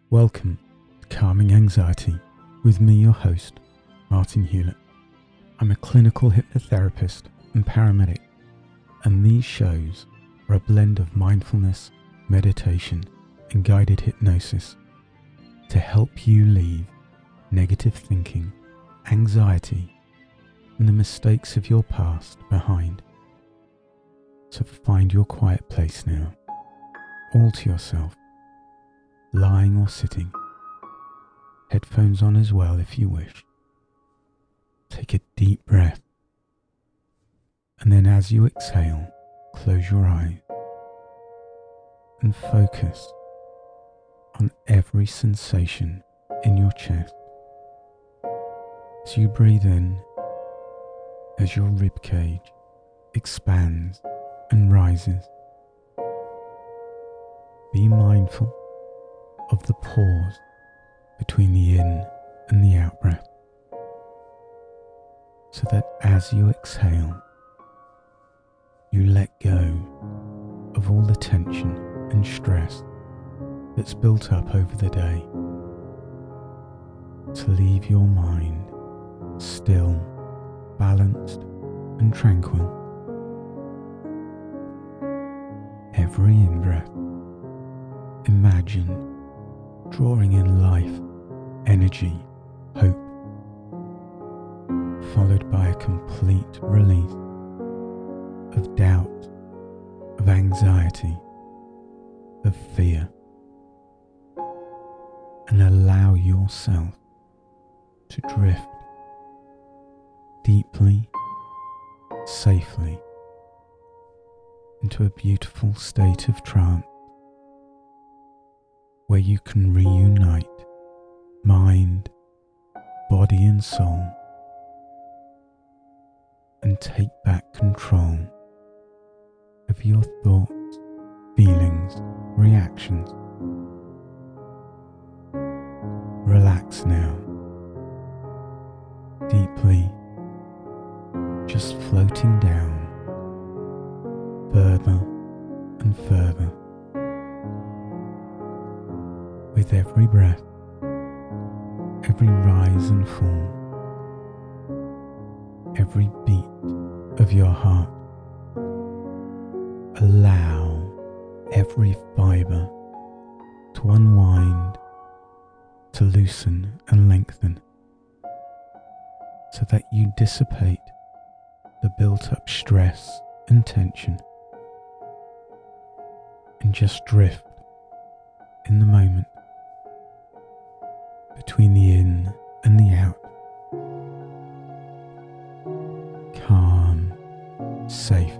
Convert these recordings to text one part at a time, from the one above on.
Welcome to Calming Anxiety with me, your host, Martin Hewlett. I'm a clinical hypnotherapist and paramedic, and these shows are a blend of mindfulness, meditation, and guided hypnosis to help you leave negative thinking, anxiety, and the mistakes of your past behind. So find your quiet place now, all to yourself, lying or sitting, headphones on as well if you wish. Take a deep breath, and then as you exhale, close your eyes and focus on every sensation in your chest. As you breathe in, as your rib cage expands and rises, be mindful of the pause between the in and the out breath, so that as you exhale, you let go of all the tension and stress that's built up over the day, to leave your mind still, balanced and tranquil. Every in-breath, imagine drawing in life, energy, hope, followed by a complete release of doubt, of anxiety, of fear, and allow yourself to drift deeply, safely into a beautiful state of trance where you can reunite mind, body and soul, and take back control of your thoughts, feelings, reactions. Relax now, deeply, just floating down further and further. With every breath, every rise and fall, every beat of your heart, allow every fibre to unwind, to loosen and lengthen, so that you dissipate the built-up stress and tension, and just drift in the moment between the in and the out. Calm, safe,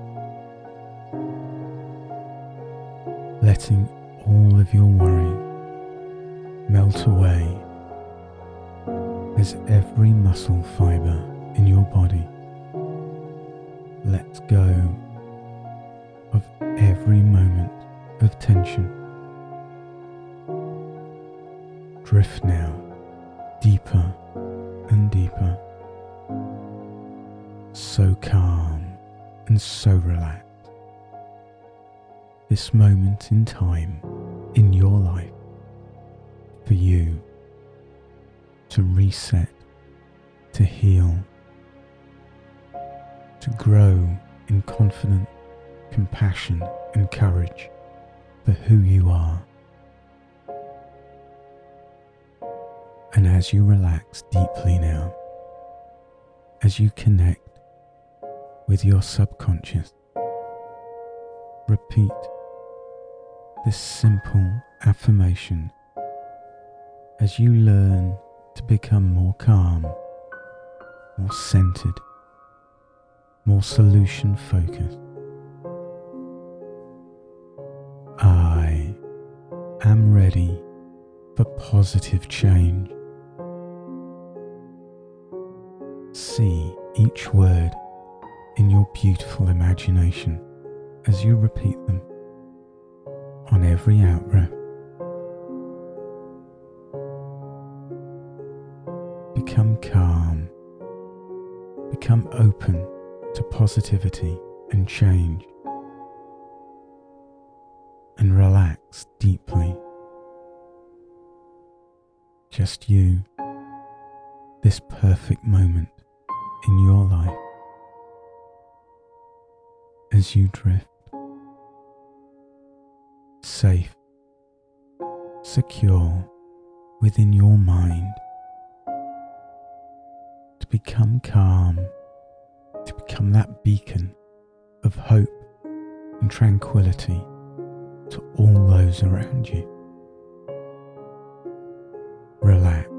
letting all of your worries melt away as every muscle fibre in your body lets go of every moment of tension. Drift now deeper and deeper, so calm and so relaxed. This moment in time in your life for you to reset, to heal, to grow in confidence, compassion and courage for who you are. And as you relax deeply now, as you connect with your subconscious, repeat this simple affirmation as you learn to become more calm, more centered, more solution focused. I am ready for positive change. See each word in your beautiful imagination as you repeat them on every out-breath. Become calm, become open to positivity and change, and relax deeply just you, this perfect moment in your life as you drift, safe, secure within your mind, to become calm, to become that beacon of hope and tranquility to all those around you. Relax,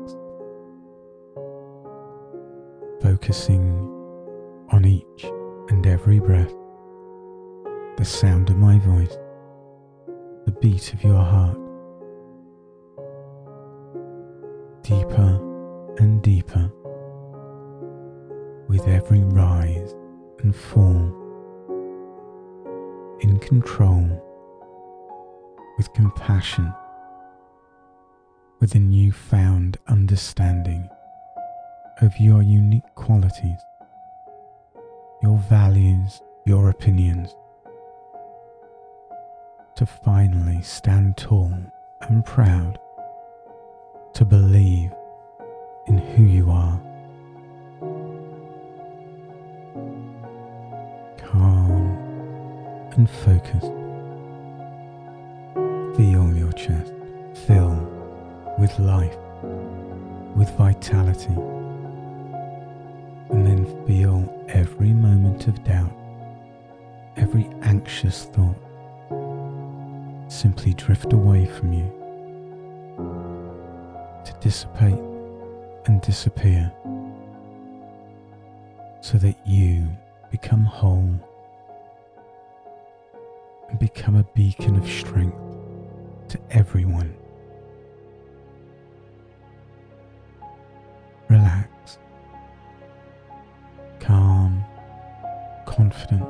focusing on each and every breath, the sound of my voice, the beat of your heart, deeper and deeper with every rise and fall, in control, with compassion, with a newfound understanding of your unique qualities, your values, your opinions, to finally stand tall and proud, to believe in who you are. Calm and focused. Feel your chest fill with life, with vitality, and then feel every moment of doubt, every anxious thought simply drift away from you, to dissipate and disappear, so that you become whole and become a beacon of strength to everyone. Relax, calm, confident,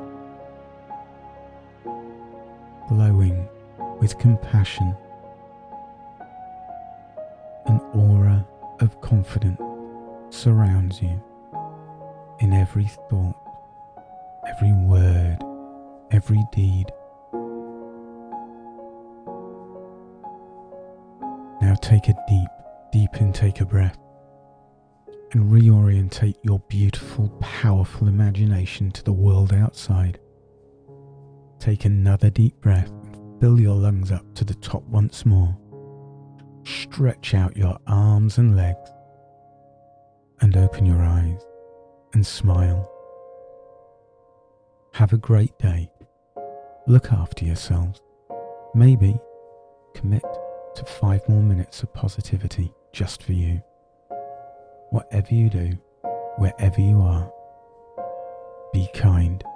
glowing with compassion. An aura of confidence surrounds you in every thought, every word, every deed. Now take a deep intake of breath and reorientate your beautiful, powerful imagination to the world outside. Take another deep breath and fill your lungs up to the top once more. Stretch out your arms and legs and open your eyes and smile. Have a great day. Look after yourselves. Maybe commit to 5 more minutes of positivity just for you. Whatever you do, wherever you are, be kind.